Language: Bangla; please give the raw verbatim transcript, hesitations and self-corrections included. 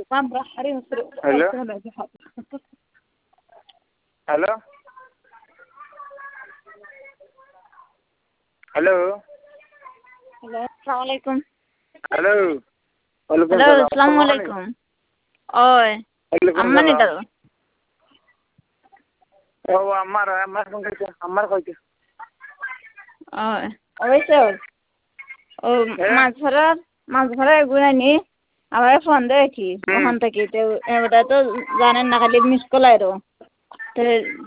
হ্যালো হ্যালো হ্যালো হ্যালো আসসালামু আলাইকুম হ্যালো ওয়ালাইকুম হ্যালো সালাম আসসালামু আলাইকুম ওই ওয়ালাইকুম আম্মানি সালাম দাও ও আমার আমার ফোন কইছে আমার কইছে ওই অবশ্য ও মাছ ধরার মাছ ধরার এগুলানি আমার ফোন দেয় কি ওখান থেকে তো এবারটা তো জানেন না খালি মিস কল আইরো তো